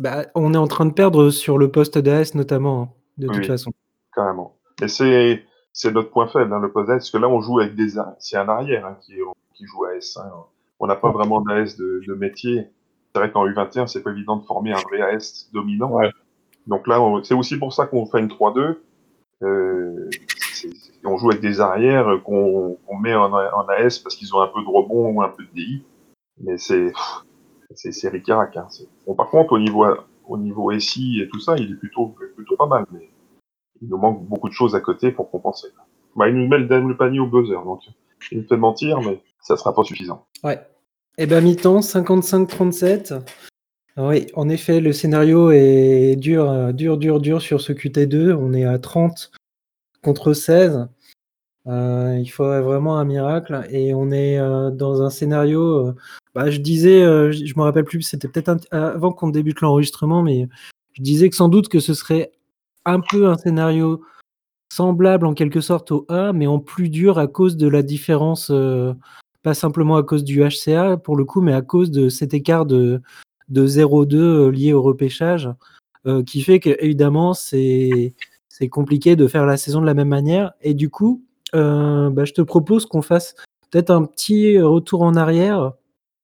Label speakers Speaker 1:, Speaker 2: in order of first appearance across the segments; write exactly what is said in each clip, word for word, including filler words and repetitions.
Speaker 1: Bah, on est en train de perdre sur le poste d'A S notamment, hein, de
Speaker 2: Oui,
Speaker 1: toute
Speaker 2: oui,
Speaker 1: façon.
Speaker 2: carrément. Et c'est c'est notre point faible, hein, le poste d'A S, parce que là, on joue avec des ar c'est un arrière, hein, qui est qui joue A S, hein. On n'a pas
Speaker 1: Ouais.
Speaker 2: vraiment d'A S de de métier. C'est vrai qu'en U vingt et un, c'est pas évident de former un vrai A S dominant.
Speaker 1: Ouais.
Speaker 2: Donc là, on c'est aussi pour ça qu'on fait une trois deux. Heu, c'est c'est on joue avec des arrières, heu, qu'on qu'on met en A en A S parce qu'ils ont un peu de rebond ou un peu de D I. Mais c'est c'est c'est ric-rac, hein. C'est bon, par contre, au niveau a au niveau S I et tout ça, il est plutôt plutôt pas mal, mais il nous manque beaucoup de choses à côté pour compenser. Bah, il nous met le dans le panier au buzzer, donc il me fait mentir, mais ça sera pas suffisant.
Speaker 1: Ouais. Et bah, mi-temps, cinquante-cinq trente-sept. Oui, en effet, le scénario est dur, heu, dur, dur, dur sur ce Q T deux. On est à trente contre seize. Heu, il faudrait vraiment un miracle et on est, heu, dans un scénario, heu, bah, je disais, heu, je je me rappelle plus, c'était peut-être un t avant qu'on débute l'enregistrement, mais je disais que sans doute que ce serait un peu un scénario semblable en quelque sorte au un, mais en plus dur à cause de la différence, heu, pas simplement à cause du H C A pour le coup, mais à cause de cet écart de de zéro deux, heu, lié au repêchage, heu, qui fait qu'évidemment c'est c'est compliqué de faire la saison de la même manière et du coup, heu, bah, je te propose qu'on fasse peut-être un petit retour en arrière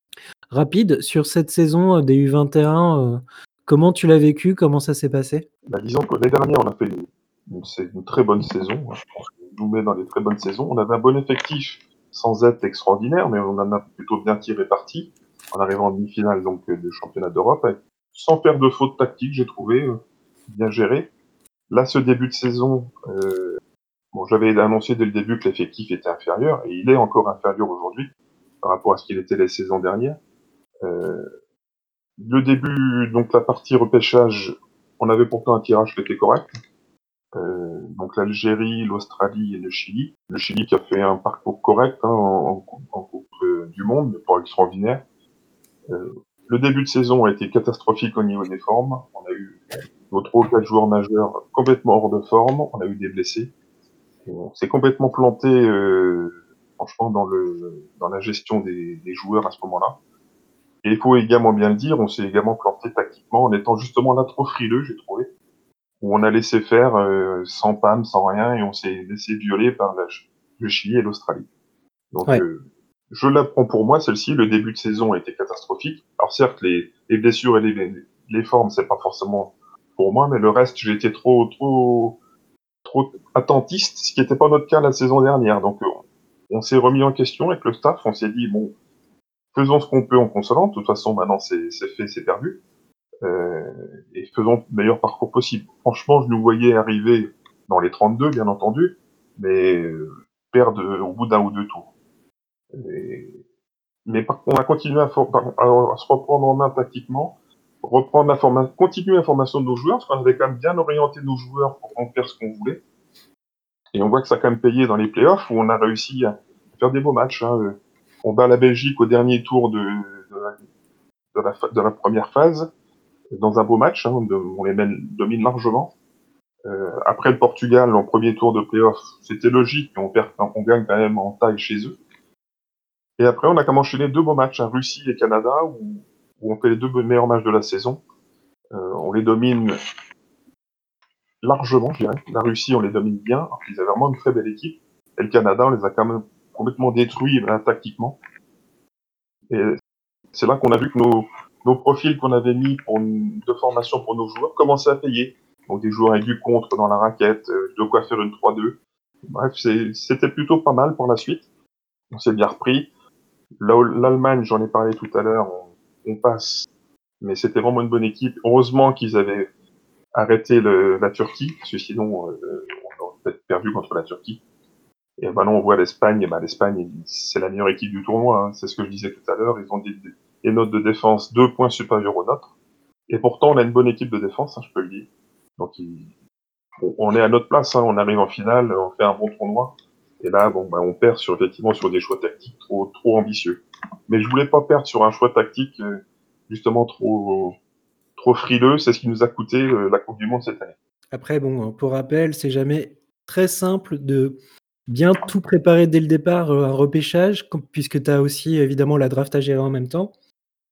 Speaker 1: rapide sur cette saison, heu, des U vingt et un, heu, comment tu l'as vécu? Comment ça s'est passé?
Speaker 2: Bah, disons que l'année dernière, on a fait une une c'est une très bonne saison, hein. Je pense qu'on nous met dans des très bonnes saisons. On avait un bon effectif sans être extraordinaire, mais on en a plutôt bien tiré parti en arrivant en demi-finale donc heu, du championnat d'Europe avec sans faire de fautes tactiques, j'ai trouvé, heu, bien géré. Là, ce début de saison, heu, bon, j'avais annoncé dès le début que l'effectif était inférieur et il est encore inférieur aujourd'hui par rapport à ce qu'il était les saisons dernières. Heu, le début, donc la partie repêchage, on avait pourtant un tirage qui était correct. Euh, donc l'Algérie, l'Australie et le Chili. Le Chili qui a fait un parcours correct, hein, en, en Coupe en coupe, euh, du Monde, mais pas extraordinaire. Euh, le début de saison a été catastrophique au niveau des formes. On a eu nos trois ou quatre joueurs majeurs complètement hors de forme. On a eu des blessés. Et on s'est complètement planté, euh, franchement, dans le dans la gestion des, des joueurs à ce moment-là. Et il faut également bien le dire, on s'est également planté tactiquement en étant justement là trop frileux, j'ai trouvé, où on a laissé faire, euh, sans P A M, sans rien, et on s'est laissé violer par la, le Chili et l'Australie. Donc,
Speaker 1: Ouais.
Speaker 2: euh, je la prends pour moi, celle-ci. Le début de saison a été catastrophique. Alors certes, les, les blessures et les, les formes, c'est pas forcément pour moi, mais le reste, j'ai été trop, trop, trop attentiste, ce qui n'était pas notre cas la saison dernière. Donc, euh, on s'est remis en question avec le staff. On s'est dit bon, faisons ce qu'on peut en consolant. De toute façon, maintenant, c'est c'est fait, c'est perdu. Euh, et faisons le meilleur parcours possible. Franchement, je nous voyais arriver dans les trente-deux, bien entendu, mais euh, perdre au bout d'un ou deux tours. Et... Mais par contre, on a continué à, for- par- à- à se reprendre en main tactiquement, reprendre la formation, continuer la formation de nos joueurs, parce qu'on avait quand même bien orienté nos joueurs pour en faire ce qu'on voulait. Et on voit que ça a quand même payé dans les playoffs, où on a réussi à faire des beaux matchs, hein. On bat la Belgique au dernier tour de, de, la, de, la, de la première phase, dans un beau match, hein, de, on les mène, domine largement. Euh, après le Portugal, en premier tour de playoff, c'était logique, on, perd, on gagne quand même en taille chez eux. Et après, on a comme enchaîné deux beaux matchs, hein, Russie et Canada, où, où on fait les deux meilleurs matchs de la saison. Euh, on les domine largement, je dirais. La Russie, on les domine bien, ils avaient vraiment une très belle équipe. Et le Canada, on les a quand même complètement détruits là, tactiquement. Et c'est là qu'on a vu que nos, nos profils qu'on avait mis pour une, de formation pour nos joueurs commençaient à payer. Donc des joueurs avec du contre dans la raquette, euh, de quoi faire une trois deux. Bref, c'était plutôt pas mal pour la suite. On s'est bien repris. L'Allemagne, j'en ai parlé tout à l'heure, on, on passe, mais c'était vraiment une bonne équipe. Heureusement qu'ils avaient arrêté le, la Turquie, parce que sinon euh, on aurait peut-être perdu contre la Turquie. Et maintenant on voit l'Espagne, et ben l'Espagne c'est la meilleure équipe du tournoi, hein. C'est ce que je disais tout à l'heure, ils ont des, des notes de défense deux points supérieures aux nôtres. Et pourtant on a une bonne équipe de défense, hein, je peux le dire. Donc ils, on, on est à notre place, hein, on arrive en finale, on fait un bon tournoi. Et là, bon, bah, on perd sur, effectivement sur des choix tactiques trop, trop ambitieux. Mais je voulais pas perdre sur un choix tactique euh, justement trop, trop frileux. C'est ce qui nous a coûté euh, la Coupe du Monde cette année.
Speaker 1: Après bon, pour rappel, c'est jamais très simple de bien tout préparer dès le départ, heu, un repêchage com puisque tu as aussi évidemment la draft à gérer en même temps.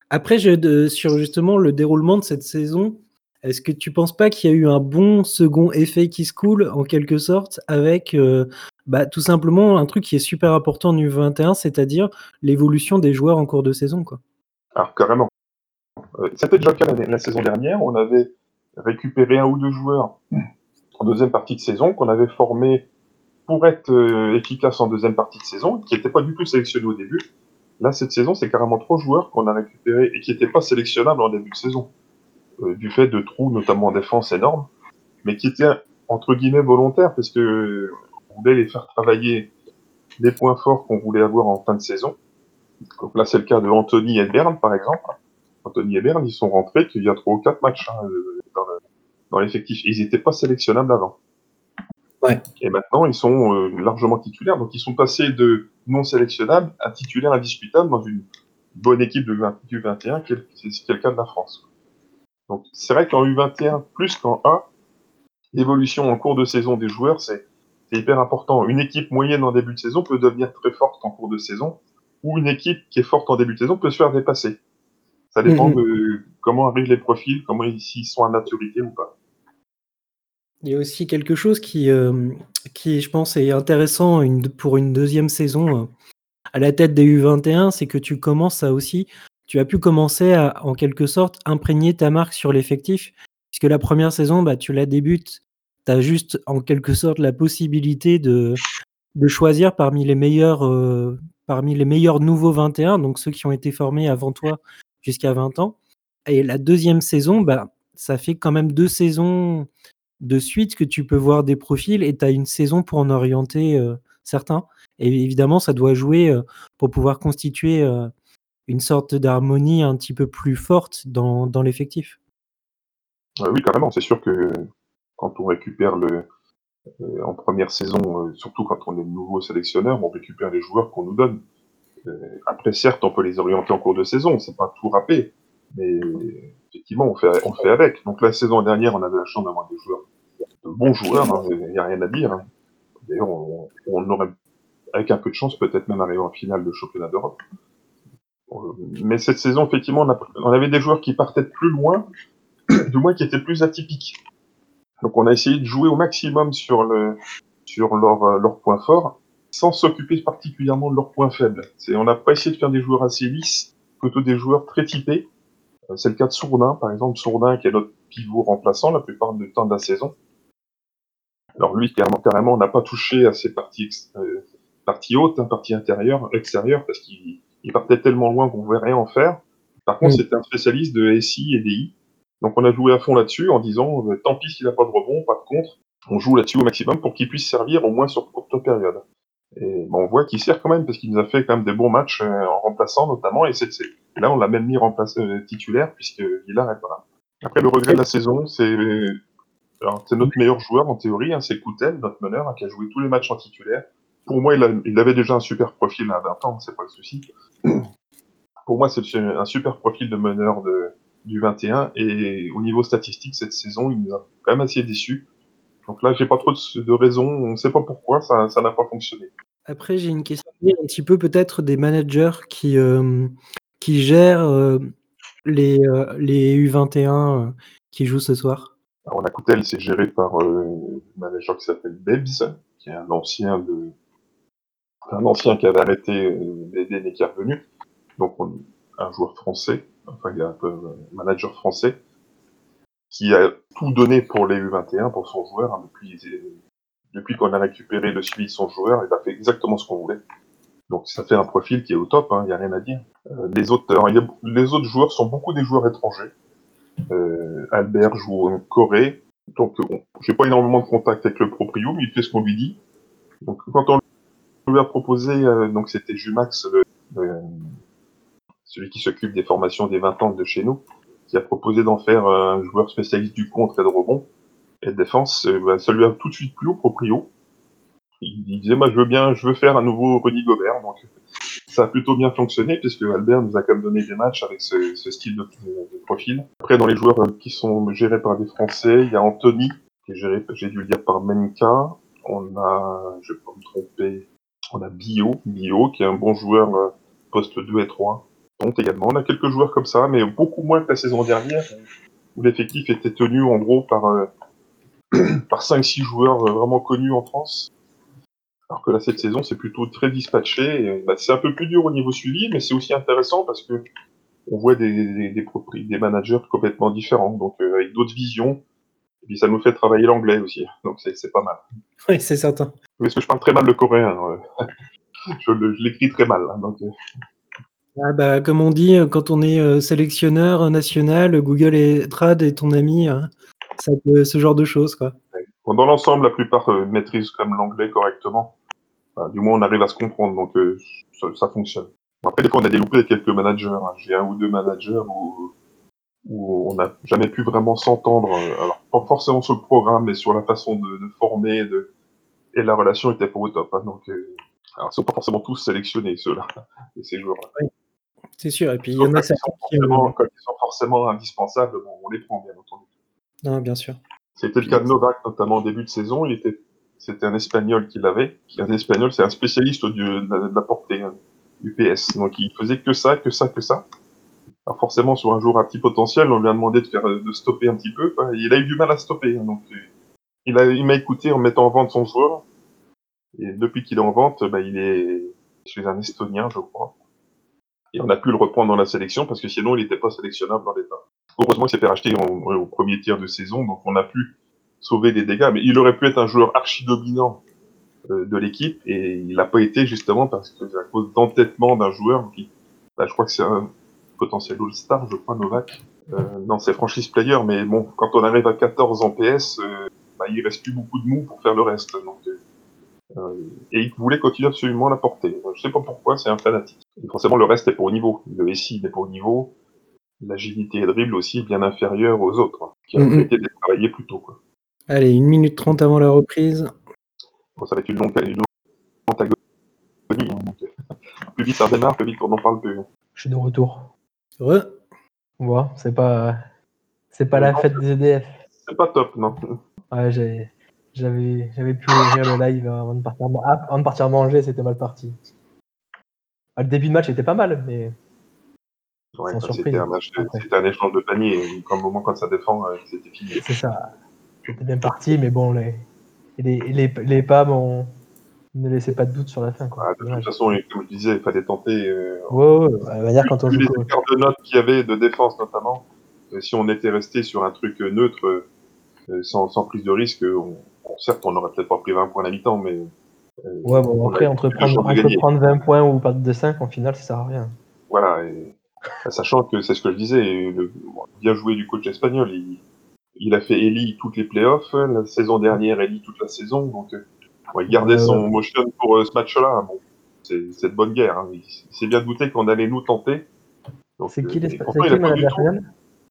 Speaker 1: Après, je, de, sur justement le déroulement de cette saison, est-ce que tu penses pas qu'il y a eu un bon second effet qui se coule, en quelque sorte, avec euh, bah, tout simplement un truc qui est super important en U vingt et un, c'est-à-dire l'évolution des joueurs en cours de saison, quoi.
Speaker 2: Alors, carrément. Euh, c'était déjà le cas la, la saison dernière. On avait récupéré un ou deux joueurs en deuxième partie de saison qu'on avait formés pour être euh, efficaces en deuxième partie de saison, qui n'étaient pas du tout sélectionnés au début. Là, cette saison, c'est carrément trois joueurs qu'on a récupérés et qui n'étaient pas sélectionnables en début de saison, euh, du fait de trous, notamment en défense énormes, mais qui étaient, entre guillemets, volontaires, parce que euh, on voulait les faire travailler les points forts qu'on voulait avoir en fin de saison. Donc là, c'est le cas de Anthony et Berne, par exemple. Anthony et Berne, ils sont rentrés qu'il y a trois ou quatre matchs hein, dans, le, dans l'effectif. Ils n'étaient pas sélectionnables avant.
Speaker 1: Ouais.
Speaker 2: Et maintenant, ils sont euh, largement titulaires. Donc, ils sont passés de non sélectionnables à titulaires indiscutables dans une bonne équipe de vingt, du vingt et un, qui est, qui est le cas de la France. Donc, c'est vrai qu'en U vingt et un, plus qu'en A, l'évolution en cours de saison des joueurs, c'est, c'est hyper important. Une équipe moyenne en début de saison peut devenir très forte en cours de saison, ou une équipe qui est forte en début de saison peut se faire dépasser. Ça dépend
Speaker 1: Mm-hmm.
Speaker 2: de comment arrivent les profils, comment ils, s'ils sont à maturité ou pas.
Speaker 1: Il y a aussi quelque chose qui, euh, qui je pense, est intéressant une, pour une deuxième saison euh, à la tête des U vingt et un, c'est que tu commences à aussi, tu as pu commencer à, en quelque sorte, imprégner ta marque sur l'effectif, puisque la première saison, bah, tu la débutes, tu as juste, en quelque sorte, la possibilité de, de choisir parmi les meilleurs, euh, parmi les meilleurs nouveaux vingt et un, donc ceux qui ont été formés avant toi jusqu'à vingt ans. Et la deuxième saison, bah, ça fait quand même deux saisons de suite que tu peux voir des profils et tu as une saison pour en orienter euh, certains. Et évidemment, ça doit jouer euh, pour pouvoir constituer euh, une sorte d'harmonie un petit peu plus forte dans, dans l'effectif.
Speaker 2: Euh, oui, carrément. C'est sûr que quand on récupère le, euh, en première saison, euh, surtout quand on est nouveau sélectionneur, on récupère les joueurs qu'on nous donne. Euh, après, certes, on peut les orienter en cours de saison, c'est pas tout râpé, mais effectivement, on fait, on fait avec. Donc la saison dernière, on avait la chance d'avoir des joueurs, de bons joueurs, il hein, n'y a rien à dire. Hein. D'ailleurs, on, on aurait, avec un peu de chance, peut-être même arrivé en finale de championnat d'Europe. Mais cette saison, effectivement, on, a, on avait des joueurs qui partaient de plus loin, du moins qui étaient plus atypiques. Donc on a essayé de jouer au maximum sur, le, sur leurs leur points forts, sans s'occuper particulièrement de leurs points faibles. C'est, on n'a pas essayé de faire des joueurs assez lisses, plutôt des joueurs très typés. C'est le cas de Sourdin, par exemple. Sourdin, qui est notre pivot remplaçant la plupart du temps de la saison. Alors lui, carrément, carrément on n'a pas touché à ses parties, euh, parties hautes, hein, parties intérieures, extérieures, parce qu'il il partait tellement loin qu'on ne pouvait rien en faire. Par contre, mmh. c'était un spécialiste de S I et D I. Donc on a joué à fond là-dessus en disant, euh, tant pis s'il n'a pas de rebond, pas de contre, on joue là-dessus au maximum pour qu'il puisse servir au moins sur courte période. Et ben, on voit qu'il sert quand même, parce qu'il nous a fait quand même des bons matchs euh, en remplaçant notamment, et c'est, c'est... là on l'a même mis remplace, euh, titulaire, puisque Villard est pas là. Après, le regret de la saison, c'est... Alors, c'est notre meilleur joueur en théorie, hein, c'est Coutel, notre meneur, hein, qui a joué tous les matchs en titulaire. Pour moi, il, a, il avait déjà un super profil à vingt ans, c'est pas le souci. Pour moi, c'est un super profil de meneur de, du vingt et un, et au niveau statistique, cette saison, il nous a quand même assez déçus. Donc là, j'ai pas trop de, de raisons, on sait pas pourquoi, ça, ça n'a pas fonctionné.
Speaker 1: Après, j'ai une question un petit peu peut-être des managers qui, euh, qui gèrent euh, les, euh, les U vingt et un euh, qui jouent ce soir.
Speaker 2: Alors, on a Coutel, c'est géré par euh, un manager qui s'appelle Bebs, qui est un ancien de, un ancien qui avait arrêté euh, l'Eden et qui est revenu. Donc, on, un joueur français, enfin, il y a un peu un manager français, qui a tout donné pour les U vingt et un, pour son joueur, hein, depuis, depuis qu'on a récupéré le suivi de son joueur, il a fait exactement ce qu'on voulait. Donc ça fait un profil qui est au top, il hein, n'y a rien à dire. Euh, les, autres, alors, y a, les autres joueurs sont beaucoup des joueurs étrangers. Euh, Albert joue en Corée, donc bon, j'ai pas énormément de contact avec le proprio, mais il fait ce qu'on lui dit. Donc quand on lui a proposé, euh, donc c'était Jumax, le, le, celui qui s'occupe des formations des vingt ans de chez nous, qui a proposé d'en faire un joueur spécialiste du contre et de rebond et de défense, euh, bah, ça lui a tout de suite plu au proprio. Il, il disait, moi je veux bien, je veux faire un nouveau Rudy Gobert, donc ça a plutôt bien fonctionné, puisque Albert nous a quand même donné des matchs avec ce, ce style de, de profil. Après, dans les joueurs qui sont gérés par des Français, il y a Anthony, qui est géré, j'ai dû le dire, par Menka. On a, je vais pas me tromper, on a Bio, Bio, qui est un bon joueur euh, poste deux et trois. Donc également, on a quelques joueurs comme ça, mais beaucoup moins que la saison dernière, où l'effectif était tenu en gros par, euh, par cinq six joueurs euh, vraiment connus en France. Alors que là, cette saison, c'est plutôt très dispatché. Et, bah, c'est un peu plus dur au niveau suivi, mais c'est aussi intéressant parce que on voit des, des, des, propri- des managers complètement différents, donc euh, avec d'autres visions. Et puis ça nous fait travailler l'anglais aussi, donc c'est, c'est pas mal.
Speaker 1: Oui, c'est certain.
Speaker 2: Parce que je parle très mal le coréen, euh, je, le- je l'écris très mal. Hein, donc, euh,
Speaker 1: Ah bah, comme on dit, quand on est euh, sélectionneur national, Google et Trad est ton ami, hein. Ça peut, ce genre de choses, quoi.
Speaker 2: bon, dans l'ensemble, la plupart euh, maîtrisent quand même l'anglais correctement. Enfin, du moins, on arrive à se comprendre, donc euh, ça, ça fonctionne. Après, des fois, on a des loupés avec quelques managers. Hein. J'ai un ou deux managers où, où on n'a jamais pu vraiment s'entendre. euh, Alors, pas forcément sur le programme, mais sur la façon de, de former, de... et la relation était pas au top. Hein, donc, euh... alors, ils sont pas forcément tous sélectionnés, ceux-là, ces joueurs-là.
Speaker 1: Oui, c'est sûr. Et puis, il y
Speaker 2: Sauf
Speaker 1: en
Speaker 2: quand
Speaker 1: a
Speaker 2: ils,
Speaker 1: certains
Speaker 2: sont
Speaker 1: qui ont...
Speaker 2: forcément, quand ils sont forcément indispensables, bon, on les prend, bien entendu.
Speaker 1: Non, bien sûr.
Speaker 2: C'était le
Speaker 1: Puis,
Speaker 2: cas de Novak, notamment au début de saison. Il était, c'était un Espagnol qui l'avait. Un Espagnol, c'est un spécialiste du, de, la, de la portée, hein, du P S. Donc, il faisait que ça, que ça, que ça. Alors, forcément, sur un jour à petit potentiel, on lui a demandé de faire, de stopper un petit peu, quoi. Il a eu du mal à stopper. Hein, donc, il a, il m'a écouté en mettant en vente son joueur. Et depuis qu'il est en vente, bah, il est chez un Estonien, je crois. Et on a pu le reprendre dans la sélection parce que sinon, il n'était pas sélectionnable dans l'état. Heureusement, il s'est fait racheter en, au premier tiers de saison, donc on a pu sauver des dégâts. Mais il aurait pu être un joueur archi dominant euh, de l'équipe et il n'a pas été justement parce que à cause d'entêtement d'un joueur qui, bah, je crois que c'est un potentiel All-Star, je crois, Novak. Euh, non, c'est franchise player, mais bon, quand on arrive à quatorze en P S, euh, bah, il reste plus beaucoup de mou pour faire le reste. Donc, euh, et il voulait continuer absolument à la porter. Je sais pas pourquoi, c'est un fanatique. Et forcément, le reste est pas au niveau. Le S I n'est pas au niveau. L'agilité et le dribble aussi bien inférieure aux autres, hein, qui a
Speaker 1: mm-hmm.
Speaker 2: mérité d'être travaillé plus tôt. Quoi.
Speaker 1: Allez, une minute trente avant la reprise.
Speaker 2: Bon, ça va être une longue, une longue agonie. Hein, donc, plus vite ça démarre, plus vite on n'en parle plus.
Speaker 3: Je suis de retour.
Speaker 1: Ouais.
Speaker 3: Ouais, c'est pas, c'est pas la
Speaker 2: non,
Speaker 3: fête des E D F.
Speaker 2: C'est pas top, non.
Speaker 3: Ouais, j'ai, j'avais, j'avais pu ouvrir le live avant de partir, ah, avant de partir manger, c'était mal parti. Ah, le début de match était pas mal, mais
Speaker 2: Ouais,
Speaker 3: sans
Speaker 2: bah,
Speaker 3: surprise.
Speaker 2: c'était, un match de, c'était un échange de panier. Comme moment quand ça défend, euh, c'était fini.
Speaker 3: C'est ça. C'était bien parti, mais bon, les, les, les, les P A M ont, ne laissaient pas de doute sur la fin. Quoi.
Speaker 2: Ah, de toute façon, comme je disais, il fallait tenter. Euh,
Speaker 3: ouais, ouais, ouais. À la manière, quand on
Speaker 2: vu
Speaker 3: joue
Speaker 2: les
Speaker 3: comme...
Speaker 2: écarts de notes qu'il y avait de défense notamment, euh, si on était resté sur un truc neutre, euh, sans, sans prise de risque, on, bon, certes, on n'aurait peut-être pas pris vingt points à la mi-temps, mais euh,
Speaker 3: Ouais, bon, après, entre prendre, entre prendre vingt points ou perdre de cinq, en final, ça sert à rien.
Speaker 2: Voilà, et, sachant que c'est ce que je disais, le, bien joué du coach espagnol, il, il a fait Eli toutes les playoffs, la saison dernière Eli toute la saison, donc bon, il gardait ouais, son ouais. motion pour euh, ce match-là. Bon, c'est, c'est de bonne guerre. Hein. Il, il s'est bien douté qu'on allait nous tenter. Donc,
Speaker 3: c'est qui,
Speaker 2: euh,
Speaker 3: c'est qui le manager final?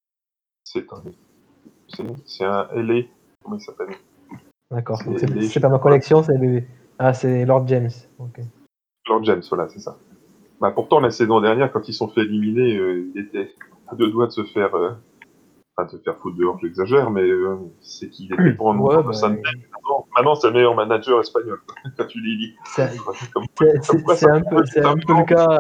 Speaker 2: C'est un, c'est, c'est un L A. Comment il s'appelle?
Speaker 3: D'accord. C'est, c'est, c'est pas ma collection, c'est le... Ah, c'est Lord James. Okay.
Speaker 2: Lord James, voilà, c'est ça. Bah, pourtant, la saison dernière, quand ils sont fait éliminer, euh, il était à deux doigts de se faire, euh, enfin, de se faire foutre dehors, j'exagère, mais euh, c'est qu'il était pour un
Speaker 3: ouais, bah,
Speaker 2: Sunday. Maintenant, maintenant, c'est le meilleur manager espagnol, quand tu les lis.
Speaker 3: C'est, comme, c'est, c'est, c'est, c'est un peu, c'est un peu le cas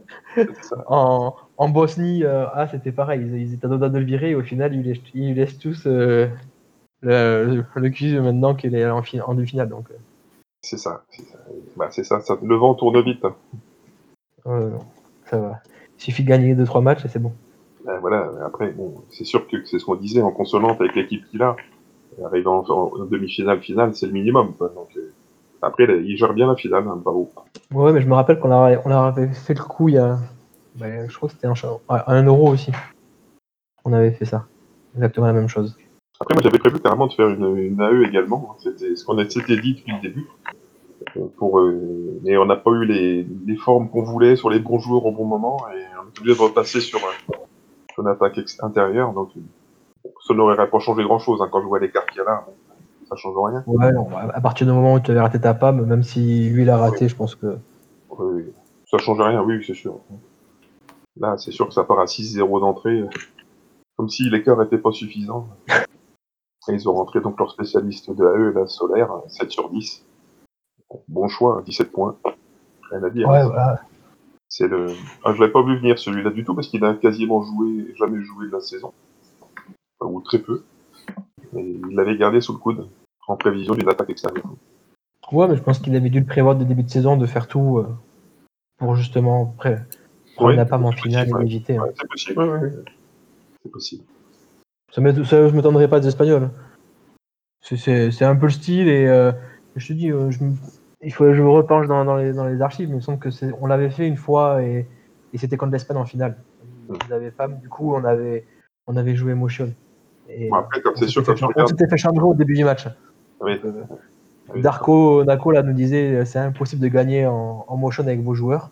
Speaker 3: en, en Bosnie. Euh, ah, c'était pareil, ils, ils étaient à deux doigts de le virer, et au final, ils laissent, ils laissent tous euh, le, le, le cul maintenant qu'il est en, fi- en demi-finale. Donc, euh.
Speaker 2: C'est ça, c'est ça. Bah, c'est ça, ça. Le vent tourne vite. Hein.
Speaker 3: Euh, non, ça va. Il suffit de gagner deux trois matchs et c'est bon.
Speaker 2: Ben voilà, après, bon, c'est sûr que c'est ce qu'on disait en consonante avec l'équipe qu'il a. Arriver en, en demi-finale, finale, c'est le minimum. Quoi. Donc, euh, après, là, il gère bien la finale, hein, bravo.
Speaker 3: Ouais, mais je me rappelle qu'on a, on avait fait le coup il y a. Ben, je crois que c'était un, un euro aussi. On avait fait ça. Exactement la même chose.
Speaker 2: Après, moi, j'avais prévu carrément de faire une, une A E également. C'était ce qu'on s'était dit depuis le début. Pour, euh, mais on n'a pas eu les, les formes qu'on voulait sur les bons joueurs au bon moment et on est obligé de repasser sur, euh, sur une attaque intérieure. Donc, ça n'aurait pas changé grand-chose. Hein, quand je vois les cartes qu'il y a là, ça change rien.
Speaker 3: Ouais, non, à partir du moment où tu avais raté ta P A M, même si lui l'a raté, oui. Je pense que.
Speaker 2: Oui, ça change rien, oui, c'est sûr. Là, c'est sûr que ça part à six zéro d'entrée, comme si l'écart n'était pas suffisant. Et ils ont rentré donc leur spécialiste de A E, la Solaire, sept sur dix. Bon choix, dix-sept points. Rien à dire.
Speaker 3: Ouais,
Speaker 2: hein.
Speaker 3: voilà.
Speaker 2: C'est le... Ah, je l'avais pas vu venir celui-là du tout parce qu'il a quasiment joué, jamais joué de la saison. Enfin, ou très peu. Et il l'avait gardé sous le coude, en prévision d'une attaque extérieure.
Speaker 3: Ouais, mais je pense qu'il avait dû le prévoir dès le début de saison de faire tout euh, pour justement pré- prendre
Speaker 2: Ouais,
Speaker 3: Napam en
Speaker 2: c'est
Speaker 3: finale
Speaker 2: possible,
Speaker 3: et
Speaker 2: ouais.
Speaker 3: l'éviter.
Speaker 2: Ouais,
Speaker 3: hein.
Speaker 2: c'est possible, ouais, ouais. C'est possible.
Speaker 3: Ça, m'é- ça, je ne m'étonnerais pas des Espagnols. C'est, c'est, c'est un peu le style et euh, je te dis, euh, je, me- il faut que je me repenche dans, dans les, dans les archives, mais il me semble que c'est, on l'avait fait une fois et, et c'était contre l'Espagne en finale.
Speaker 2: Mm.
Speaker 3: Ils avaient Pam, du coup, on avait, on avait joué Motion. Et
Speaker 2: Bon, après, comme
Speaker 3: on
Speaker 2: c'est sûr,
Speaker 3: s'était fait,
Speaker 2: quand tu
Speaker 3: cham- on
Speaker 2: regardes.
Speaker 3: s'était fait chambrer au début du match.
Speaker 2: Oui,
Speaker 3: Donc, euh,
Speaker 2: oui,
Speaker 3: Darko Nako là, nous disait c'est impossible de gagner en, en motion avec vos joueurs.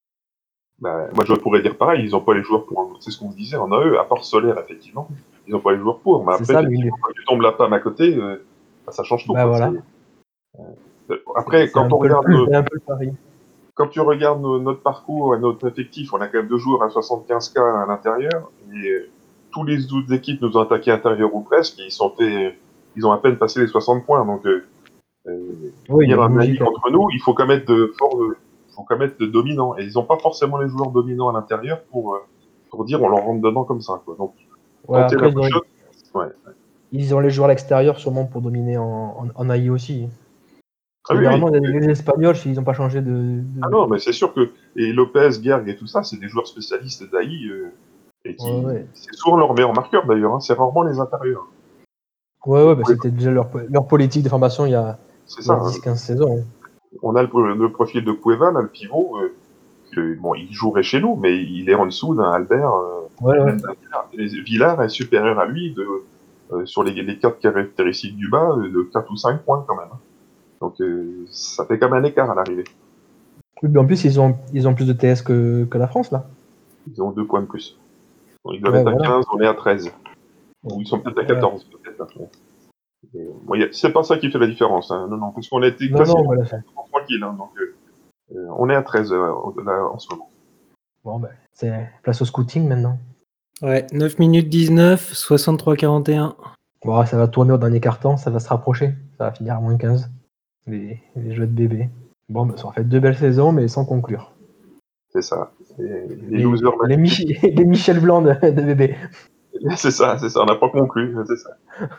Speaker 2: bah, moi, je pourrais dire pareil, ils n'ont pas les joueurs pour. C'est ce qu'on se disait en A E, à part Solaire, effectivement. Ils n'ont pas les joueurs pour. Mais
Speaker 3: C'est
Speaker 2: après,
Speaker 3: ça, mais une-
Speaker 2: effectivement, quand tu tombes la Pam à côté, euh, bah, ça change tout.
Speaker 3: bah
Speaker 2: Quoi.
Speaker 3: voilà.
Speaker 2: C'est- Après,
Speaker 3: C'est
Speaker 2: quand
Speaker 3: un
Speaker 2: on
Speaker 3: peu le
Speaker 2: regarde
Speaker 3: plus,
Speaker 2: nos-
Speaker 3: c'est un peu le pari.
Speaker 2: quand tu regardes nos- notre parcours et notre effectif, on a quand même deux joueurs à soixante-quinze K à l'intérieur. Et euh, tous les autres équipes nous ont attaqué intérieur ou presque. Et ils, sont fait- ils ont à peine passé les soixante points. Donc, euh, euh,
Speaker 3: Oui, il y
Speaker 2: venir
Speaker 3: a
Speaker 2: un
Speaker 3: une
Speaker 2: ami
Speaker 3: logique. hein.
Speaker 2: contre nous, il faut quand même être de fort, euh, faut quand même être de dominant. Et ils n'ont pas forcément les joueurs dominants à l'intérieur pour, euh, pour dire on leur rentre dedans comme ça. Quoi. Donc,
Speaker 3: Ouais,
Speaker 2: tenter
Speaker 3: après,
Speaker 2: la
Speaker 3: ils ont,
Speaker 2: chose, ouais.
Speaker 3: ils ont les joueurs à l'extérieur sûrement pour dominer en, en, en A I aussi.
Speaker 2: Ah oui, oui.
Speaker 3: Généralement, les, les Espagnols, s'ils n'ont pas changé de. de-
Speaker 2: Ah non, mais c'est sûr que et Lopez, Gerg et tout ça, c'est des joueurs spécialistes d'A I euh, et qui,
Speaker 3: Ouais, ouais.
Speaker 2: c'est souvent leur meilleur marqueur d'ailleurs. Hein, c'est rarement les intérieurs.
Speaker 3: Ouais, ouais, bah,
Speaker 2: Oui,
Speaker 3: c'était déjà leur, leur politique de formation il y a,
Speaker 2: c'est
Speaker 3: il y a
Speaker 2: ça. Hein.
Speaker 3: dix quinze saisons. hein.
Speaker 2: On a le, le profil de Cueva, là, le pivot. Euh, que, bon, il jouerait chez nous, mais il est en dessous d'un Albert, euh,
Speaker 3: Ouais, ouais.
Speaker 2: même d'un Villard. Et Villard est supérieur à lui de, euh, sur les, les quatre caractéristiques du bas, euh, de quatre ou cinq points quand même. Hein. Donc euh, ça fait quand même un écart à l'arrivée.
Speaker 3: Oui, mais en plus, ils ont, ils ont plus de T S que, que la France, là.
Speaker 2: Ils ont deux points de plus. Donc, ils doivent
Speaker 3: Ouais,
Speaker 2: être à
Speaker 3: voilà.
Speaker 2: quinze, on est à treize. Ou ils sont peut-être à quatorze, peut-être. Hein. Et, bon, y a- c'est pas ça qui fait la différence. Hein. Non, non, parce qu'on a été
Speaker 3: Non,
Speaker 2: quasiment
Speaker 3: non, voilà, c'est-
Speaker 2: tranquille. Hein, donc euh, euh, on est à treize euh, là, en ce moment.
Speaker 3: Bon, ben, c'est place au scouting maintenant.
Speaker 1: Ouais, neuf minutes dix-neuf, soixante-trois quarante et un.
Speaker 3: Bon, ça va tourner au dernier carton, ça va se rapprocher. Ça va finir à moins quinze. Les, les jeux de bébé. Bon, ben, ça aura fait deux belles saisons, mais sans conclure.
Speaker 2: C'est ça. Et, les,
Speaker 3: Les,
Speaker 2: losers
Speaker 3: les, Mich- les Michel Blanc de, de bébé.
Speaker 2: c'est ça, c'est ça. On n'a pas conclu. C'est ça.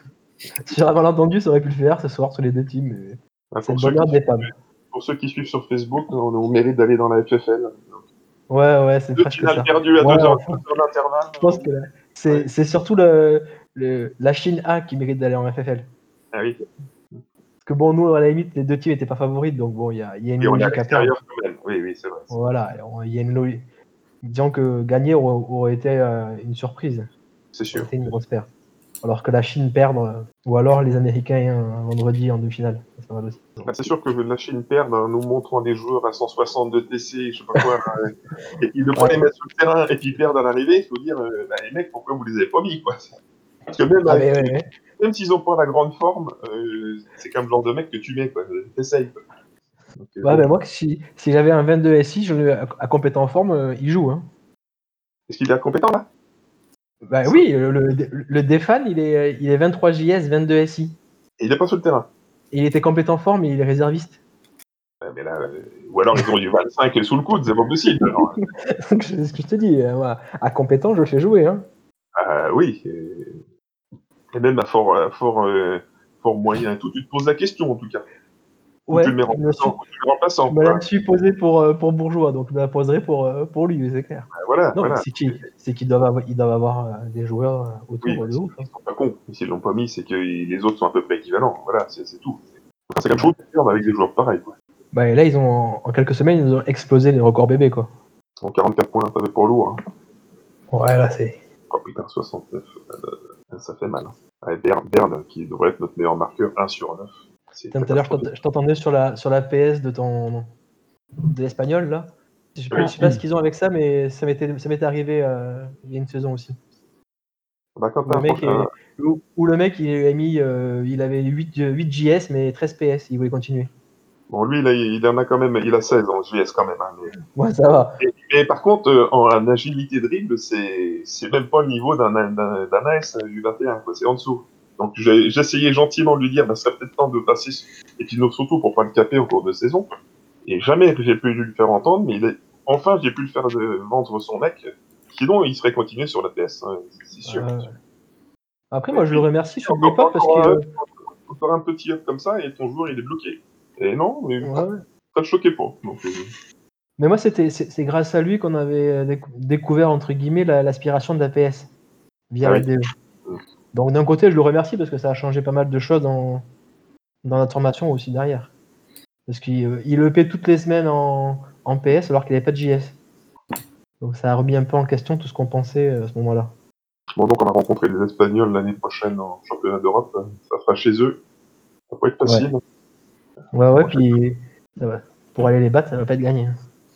Speaker 3: Si j'avais entendu, ça aurait pu le faire ce soir sur les deux teams. mais
Speaker 2: Ah,
Speaker 3: C'est le
Speaker 2: pour, ceux
Speaker 3: bonheur
Speaker 2: qui,
Speaker 3: des femmes.
Speaker 2: pour ceux qui suivent sur Facebook, on, on mérite d'aller dans la F F L.
Speaker 3: Ouais, ouais, c'est
Speaker 2: Deux
Speaker 3: presque
Speaker 2: finales
Speaker 3: ça.
Speaker 2: perdues à
Speaker 3: Ouais,
Speaker 2: deux heures,
Speaker 3: enfin,
Speaker 2: deux heures d'intervalle.
Speaker 3: je pense que là, c'est
Speaker 2: Ouais.
Speaker 3: c'est surtout le, le, la Chine A qui mérite d'aller en F F L.
Speaker 2: Ah oui.
Speaker 3: Parce que bon, nous, à la limite, les deux teams n'étaient pas favorites, donc bon, il y a, il y a une
Speaker 2: Et on est à
Speaker 3: logique à perdre.
Speaker 2: l'extérieur quand même. Oui, oui, c'est vrai. c'est vrai.
Speaker 3: Voilà, on- il y a une logique. Disons que gagner aurait, aurait été euh, une surprise.
Speaker 2: C'est
Speaker 3: Ça aurait
Speaker 2: sûr.
Speaker 3: été une grosse perte. Alors que la Chine perdre, euh, ou alors les Américains un vendredi en demi-finale. C'est pas mal aussi.
Speaker 2: Bah, c'est sûr que la Chine perd en nous montrant des joueurs à cent soixante de T C, je sais pas quoi, euh, et puis de pas
Speaker 3: Ouais.
Speaker 2: les mettre sur le terrain et puis perdre à l'arrivée, il faut dire, euh, bah, les mecs, pourquoi vous les avez pas mis, quoi. Parce que même,
Speaker 3: Ah,
Speaker 2: avec-
Speaker 3: mais ouais, ouais.
Speaker 2: même s'ils ont pas la grande forme, euh, c'est comme le genre de mec que tu mets, quoi. T'essayes, quoi. Donc, euh,
Speaker 3: Ouais,
Speaker 2: bon.
Speaker 3: ben moi, si, si j'avais un vingt-deux S I, je le, à, à compétent en forme, euh, il joue. Hein.
Speaker 2: Est-ce qu'il est compétent, là?
Speaker 3: Bah oui, le, le, le Defan, il est, il est vingt-trois J S, vingt-deux S I.
Speaker 2: Et il est pas sur le terrain.
Speaker 3: Et il était compétent en forme et il est réserviste.
Speaker 2: Ouais, mais là, euh, ou alors ils ont eu vingt-cinq sous le coude, c'est pas possible. Alors,
Speaker 3: Donc, c'est ce que je te dis. euh, moi, à compétent, je le fais jouer. Hein.
Speaker 2: euh, oui. euh, Et même à fort, à fort, euh, fort moyen et tout, tu te poses la question, en tout cas. Ou
Speaker 3: Ouais,
Speaker 2: tu le mets
Speaker 3: je me, suis,
Speaker 2: remplaçant, ou tu le mets remplaçant,
Speaker 3: je me
Speaker 2: quoi.
Speaker 3: la suis posée pour, euh, pour Bourgeois, donc je me la poserai pour, euh, pour lui, c'est clair.
Speaker 2: Ben voilà,
Speaker 3: Non, mais
Speaker 2: voilà.
Speaker 3: c'est qu'ils c'est qu'ils doivent avoir, ils doivent avoir euh, des joueurs euh, autour
Speaker 2: Oui,
Speaker 3: de ouf.
Speaker 2: ils
Speaker 3: Hein.
Speaker 2: sont pas cons. S'ils l'ont pas mis, c'est que les autres sont à peu près équivalents. Voilà, c'est c'est tout. Enfin, c'est comme chose de perdre avec des joueurs pareils, quoi.
Speaker 3: Bah, et là, ils ont, en quelques semaines, ils ont explosé les records bébés, quoi.
Speaker 2: Ils sont quarante-quatre points, ça fait pour lourd. Hein.
Speaker 3: Ouais, là, c'est.
Speaker 2: Oh putain, soixante-neuf, euh, ça fait mal. Hein. Ouais, Berne, Berne, qui devrait être notre meilleur marqueur, un sur neuf. C'est
Speaker 3: Tout à l'heure, je t'ent-
Speaker 2: catastrophique.
Speaker 3: je t'entendais sur la, sur la P S de ton de l'espagnol, là. Je sais pas,
Speaker 2: Oui.
Speaker 3: je sais pas ce qu'ils ont avec ça, mais ça m'était ça m'était arrivé euh, il y a une saison aussi.
Speaker 2: Bah, quand
Speaker 3: Où
Speaker 2: t'as
Speaker 3: le
Speaker 2: un
Speaker 3: mec,
Speaker 2: prochain...
Speaker 3: est- où, où le mec il a mis, euh, il avait huit, euh, huit J S, mais treize P S, il voulait continuer.
Speaker 2: Bon, lui, là, il en a quand même, il a seize en J S quand même. Hein, mais...
Speaker 3: Ouais, ça va.
Speaker 2: et, et par contre, euh, en, en agilité dribble, c'est c'est même pas le niveau d'un d'un- d'un A S U vingt et un, quoi. C'est en dessous. Donc j'ai j'ai essayé gentiment de lui dire, bah, ça serait peut-être temps de passer, et puis surtout pour pas le caper au cours de saison. Et jamais j'ai pu lui faire entendre, mais il est, enfin, j'ai pu le faire de, vendre son mec. Sinon, il serait continué sur la P S, hein, c'est sûr.
Speaker 3: Euh... Après, moi, je le remercie ceux de l'époque parce
Speaker 2: encore,
Speaker 3: que.
Speaker 2: euh, encore un petit up comme ça et ton joueur il est bloqué. Et non, mais
Speaker 3: Ouais, ouais.
Speaker 2: ça te choquait pas. Donc, euh...
Speaker 3: Mais moi, c'était, c'est, c'est grâce à lui qu'on avait décou- découvert, entre guillemets, la, l'aspiration de la P S via
Speaker 2: Ah
Speaker 3: la
Speaker 2: oui.
Speaker 3: D E. Donc, d'un côté, je le remercie parce que ça a changé pas mal de choses dans, dans notre formation aussi derrière. Parce qu'il euh, il E P toutes les semaines en, en P S alors qu'il n'avait pas de J S. Donc, ça a remis un peu en question tout ce qu'on pensait euh, à ce moment-là.
Speaker 2: Bon, donc on a rencontré les Espagnols l'année prochaine en championnat d'Europe. Ça sera chez eux. Ça va pas être facile.
Speaker 3: Ouais, ouais, ouais, puis ça va. Pour aller les battre, ça va pas être gagné.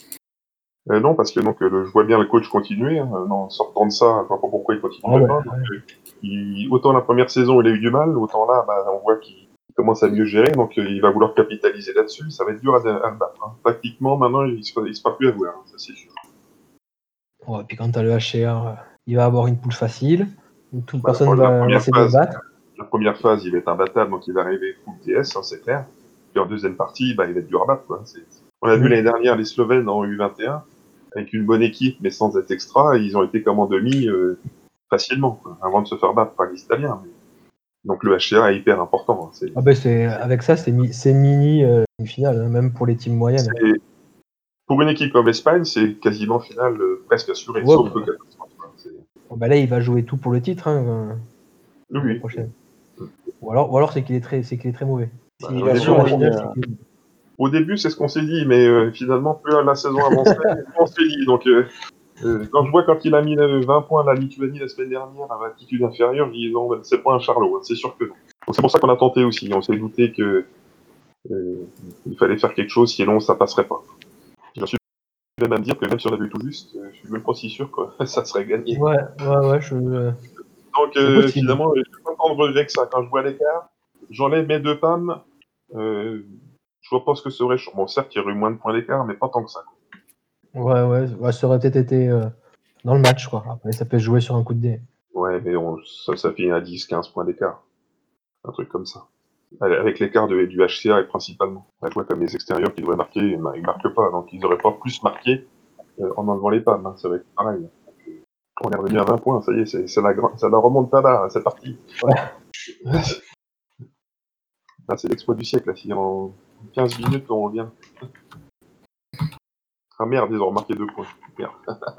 Speaker 2: Euh, non, parce que donc, euh, je vois bien le coach continuer. Hein, en sortant de ça, je vois pas pourquoi il continuerait
Speaker 3: Oh,
Speaker 2: pas.
Speaker 3: ouais,
Speaker 2: Donc,
Speaker 3: ouais.
Speaker 2: euh, il, autant la première saison, il a eu du mal, autant là, bah, on voit qu'il commence à mieux gérer. Donc, euh, il va vouloir capitaliser là-dessus. Ça va être dur à, à le battre. Hein. Tactiquement, maintenant, il se, il se fera plus avoir. Hein, ça, c'est sûr.
Speaker 3: Ouais, puis quand tu as le H C R, il va avoir une poule facile, où toute
Speaker 2: Bah,
Speaker 3: personne
Speaker 2: la
Speaker 3: va
Speaker 2: première
Speaker 3: essayer de le
Speaker 2: phase,
Speaker 3: battre.
Speaker 2: la première phase, il va être imbattable, donc il va arriver full T S, hein, c'est clair. Puis en deuxième partie, bah, il va être dur à battre. Quoi. C'est... On a vu
Speaker 3: Mm.
Speaker 2: l'année dernière les Slovènes en U vingt et un, avec une bonne équipe, mais sans être extra, ils ont été comme en demi euh, facilement, quoi, avant de se faire battre par les Italiens. Donc le H C A est hyper important. Hein. C'est,
Speaker 3: Ah ben c'est, avec ça, c'est, mi- c'est mini euh, une finale, hein, même pour les teams moyennes.
Speaker 2: c'est... Pour une équipe comme l'Espagne, c'est quasiment finale euh, presque assurée,
Speaker 3: Ouais,
Speaker 2: sauf
Speaker 3: bah,
Speaker 2: que catastrophe. Quoi. C'est...
Speaker 3: bon, bah là, il va jouer tout pour le titre hein, euh,
Speaker 2: Oui,
Speaker 3: l'année
Speaker 2: oui.
Speaker 3: prochaine. Ou alors, ou alors c'est qu'il est très, c'est qu'il est très mauvais.
Speaker 2: Bah,
Speaker 3: S'il
Speaker 2: au
Speaker 3: va
Speaker 2: début,
Speaker 3: sur la
Speaker 2: on-
Speaker 3: finale,
Speaker 1: euh,
Speaker 3: c'est qu'il...
Speaker 2: Au début, c'est ce qu'on s'est dit, mais euh, finalement, plus la saison avançait, plus on s'est dit. Donc, euh, euh, quand je vois quand il a mis euh, vingt points à la Lituanie la semaine dernière à altitude inférieure, je dis non, ben, c'est pas un charlot, hein, c'est sûr que non. Donc, c'est pour ça qu'on a tenté aussi. On s'est douté que euh, il fallait faire quelque chose, sinon ça passerait pas. J'en suis même à me dire que même si on avait tout juste, euh, je suis même pas si sûr que ça serait gagné.
Speaker 3: Ouais, ouais, ouais, je... euh,
Speaker 2: Donc,
Speaker 3: c'est
Speaker 2: euh,
Speaker 3: possible.
Speaker 2: finalement, je suis pas tant de regret que ça. Quand je vois l'écart, j'enlève mes deux P A M. Euh, je vois pas ce que serait. Bon, certes, il y aurait eu moins de points d'écart, mais pas tant que ça.
Speaker 3: Ouais, ouais, ouais, ça aurait peut-être été euh, dans le match, quoi. Après, ça peut se jouer sur un coup de dé.
Speaker 2: Ouais, mais on, ça, ça finit à dix quinze points d'écart. Un truc comme ça. Avec l'écart de, du H C A, et principalement. On voit comme les extérieurs qui devraient marquer, ils ne marquent pas. Donc ils n'auraient pas plus marqué euh, en enlevant les P A M. Hein, ça va être pareil. On est revenu à vingt points, ça y est, c'est, c'est la, ça la remonte pas là, c'est parti.
Speaker 3: Ouais.
Speaker 2: Là, c'est l'exploit du siècle. Là. Si en quinze minutes, on revient. Ah merde, ils ont remarqué deux points. Merde.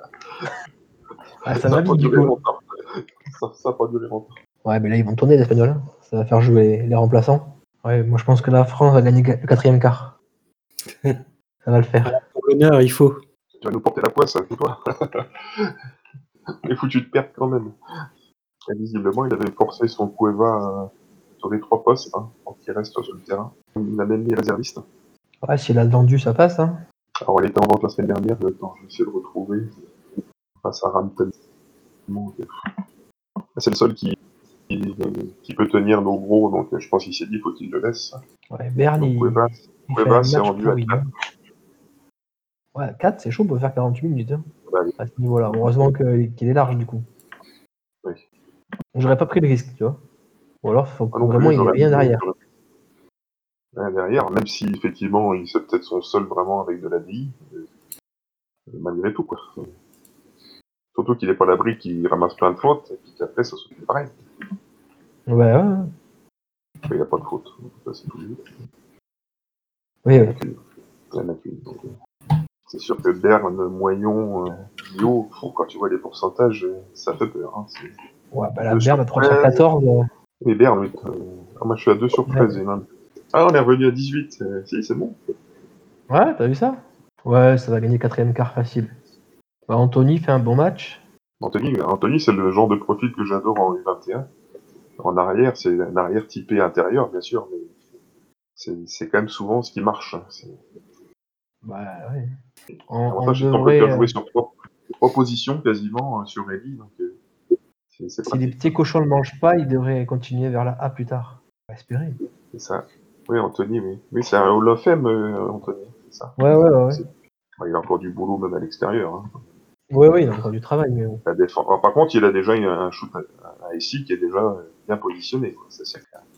Speaker 3: Ah, ça
Speaker 2: Ça
Speaker 3: va
Speaker 2: n'a pas
Speaker 3: vite, du
Speaker 2: duré
Speaker 3: coup.
Speaker 2: longtemps. Ça n'a pas duré longtemps.
Speaker 3: Ouais, mais là, ils vont tourner, les Espagnols. Hein. Ça va faire jouer les remplaçants. Ouais, moi, je pense que la France va gagner le quatrième quart. Ça va le faire.
Speaker 1: Pour l'honneur, il faut.
Speaker 2: Tu vas nous porter la poisse, c'est toi. On est foutu de perdre quand même. Et visiblement, il avait forcé son Cueva euh, sur les trois postes, hein, pour qu'il reste sur le terrain. Il a même mis réserviste.
Speaker 3: Ouais, s'il a vendu, ça passe. Hein.
Speaker 2: Alors, il était en vente la semaine dernière, le temps, je vais essayer de le retrouver. Enfin, ça rame tellement. C'est le seul qui, qui, qui peut tenir nos gros, donc je pense qu'il s'est dit, faut qu'il le laisse.
Speaker 3: Ouais, Berne,
Speaker 2: Donc,
Speaker 3: il,
Speaker 2: Cueva,
Speaker 3: il fait
Speaker 2: Cueva
Speaker 3: un
Speaker 2: c'est
Speaker 3: match
Speaker 2: rendu à
Speaker 3: pourri.
Speaker 2: quatre.
Speaker 3: Hein. Ouais, quatre, c'est chaud pour faire quarante-huit minutes. Hein,
Speaker 2: Bah, oui.
Speaker 3: à ce niveau-là. Heureusement que- qu'il est large, du coup.
Speaker 2: Oui.
Speaker 3: J'aurais pas pris le risque, tu vois. Ou alors, faut
Speaker 2: Moi
Speaker 3: que
Speaker 2: non
Speaker 3: vraiment
Speaker 2: plus,
Speaker 3: il ait
Speaker 2: j'aurais
Speaker 3: rien derrière.
Speaker 2: j'aurais- rien derrière, même si effectivement, il c'est peut-être son seul vraiment avec de la vie, euh, malgré tout, quoi. Surtout qu'il n'est pas à l'abri, qu'il ramasse plein de fautes, et puis qu'après, ça se fait pareil.
Speaker 3: Ouais, ouais, ouais.
Speaker 2: Mais il n'y a pas de faute. Donc, ça, c'est tout juste.
Speaker 3: Oui,
Speaker 2: Il y en
Speaker 3: oui.
Speaker 2: a qu'une. Il y en a qu'une. Donc, euh, c'est sûr que Berne, Moyon, euh, Guillaume, faut- quand tu vois les pourcentages, euh, ça fait peur. Hein. C'est
Speaker 3: Ouais, bah la
Speaker 2: deux sur
Speaker 3: Berne à trois sur
Speaker 2: treize.
Speaker 3: quatorze. euh,
Speaker 2: Et Berne, oui. euh, ah, moi, je suis à deux sur
Speaker 3: Ouais,
Speaker 2: treize. Et même. Ah, on est revenu à dix-huit. euh, si, c'est bon.
Speaker 3: ouais, t'as vu ça? Ouais, ça va gagner quatrième quart facile. Bah, Anthony fait un bon match.
Speaker 2: Anthony, Anthony, c'est le genre de profil que j'adore en U vingt et un. En arrière, c'est un arrière typé intérieur, bien sûr, mais c'est, c'est quand même souvent ce qui marche. Hein. C'est...
Speaker 3: Bah ouais. On, on
Speaker 2: L'avantage, c'est qu'on peut le
Speaker 3: devrait,
Speaker 2: faire
Speaker 3: euh,
Speaker 2: jouer sur trois, trois positions quasiment euh, sur Ellie, donc euh, c'est, c'est
Speaker 3: si les
Speaker 2: pratique.
Speaker 3: petits cochons ne le mangent pas, ils devraient continuer vers la A plus tard. On va espérer.
Speaker 2: C'est ça. Oui, Anthony, oui. Oui, c'est un Hall of Fame, euh, Anthony, c'est ça.
Speaker 3: Ouais, ouais, ouais. ouais.
Speaker 2: C'est... Ouais, il a encore du boulot même à l'extérieur. Hein.
Speaker 3: Ouais, ouais, il a encore du travail, mais bon.
Speaker 2: La défense... Alors, par contre, il a déjà un shoot à, à S I qui est déjà euh, bien positionné, quoi. Ça, c'est clair.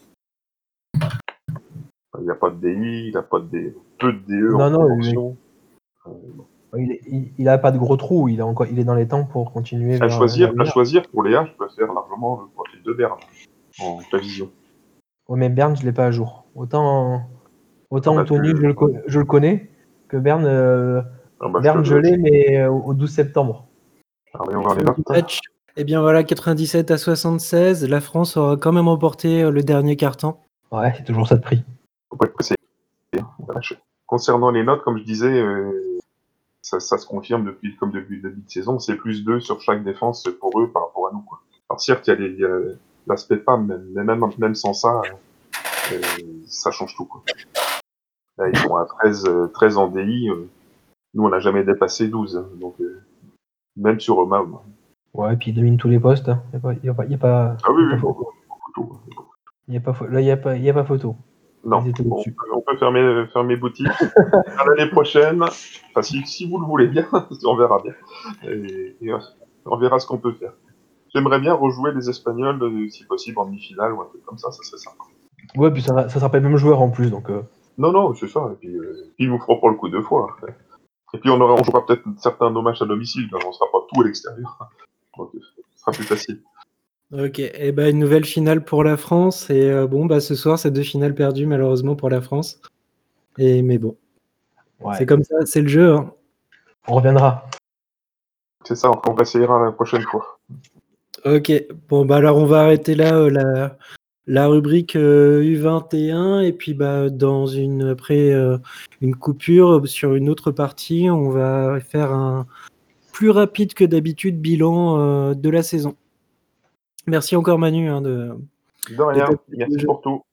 Speaker 2: Il n'y a pas de D I, il n'a pas de D... peu de D E en
Speaker 3: Non, non, lui,
Speaker 2: promotion. Euh,
Speaker 3: Il, est, il, il a pas de gros trous, il, a encore, il est dans les temps pour continuer.
Speaker 2: À
Speaker 3: vers,
Speaker 2: choisir,
Speaker 3: vers
Speaker 2: à choisir pour Léa, je préfère largement le profil de Berne en prévision.
Speaker 3: Ouais, mais Berne, je l'ai pas à jour. Autant, autant
Speaker 2: Ah bah,
Speaker 3: Anthony,
Speaker 2: tu-
Speaker 3: je, le co- je le connais, que Berne, euh,
Speaker 2: Ah bah, je
Speaker 3: Berne
Speaker 2: te
Speaker 3: je
Speaker 2: le-
Speaker 3: l'ai, mais euh, au douze septembre.
Speaker 2: Ah, voyons voir les
Speaker 1: Fin du
Speaker 2: notes.
Speaker 1: match. Eh bien voilà, quatre-vingt-dix-sept à soixante-seize. La France aura quand même remporté euh, le dernier quart-temps.
Speaker 3: Ouais, c'est toujours ça de prix.
Speaker 2: Faut pas être pressé. Concernant les notes, comme je disais, euh, ça, ça se confirme depuis, comme depuis le début de saison, c'est plus deux sur chaque défense pour eux par rapport à nous, quoi. Alors certes, il y a, les- il y a l'aspect P A M, mais même, même sans ça, euh, ça change tout, quoi. Là, ils sont à treize, euh, treize en D I, euh, nous on n'a jamais dépassé douze, hein, donc euh, même sur eux-mêmes.
Speaker 3: Ouais, et puis il domine tous les postes. Il n'y a pas, y a pas, y a pas,
Speaker 2: Ah oui,
Speaker 3: y a pas
Speaker 2: oui,
Speaker 3: photo.
Speaker 2: beaucoup tout.
Speaker 3: Y a pas, pho- là, il n'y a, pas- y a pas photo.
Speaker 2: Non,
Speaker 3: Ils étaient
Speaker 2: bon,
Speaker 3: au-dessus.
Speaker 2: on peut fermer, fermer boutique. À l'année prochaine, enfin si, si vous le voulez bien, on verra bien. Et, et, euh, on verra ce qu'on peut faire. J'aimerais bien rejouer les Espagnols, euh, si possible, en demi-finale ou un truc comme ça, ça serait sympa.
Speaker 3: Ouais, puis ça, ça sera pas le même joueur en plus, donc. Euh...
Speaker 2: Non, non, c'est ça. Et puis, euh, puis ils nous feront pour le coup deux fois. Après. Et puis on, aura, on jouera peut-être certains de nos matchs à domicile, mais on sera pas tout à l'extérieur. Donc, euh, ce sera plus facile.
Speaker 1: Ok, et ben une nouvelle finale pour la France. Et euh, bon, bah ce soir, c'est deux finales perdues malheureusement pour la France. Et mais bon,
Speaker 3: Ouais.
Speaker 1: c'est comme ça, c'est le jeu. Hein.
Speaker 3: On reviendra.
Speaker 2: C'est ça, on va essayer la prochaine fois.
Speaker 1: Ok, bon bah alors on va arrêter là euh, la, la rubrique euh, U vingt et un et puis bah dans une après euh, une coupure sur une autre partie, on va faire un plus rapide que d'habitude bilan euh, de la saison. Merci encore Manu hein, de,
Speaker 2: De
Speaker 1: de
Speaker 2: rien,
Speaker 1: ta-
Speaker 2: merci pour tout.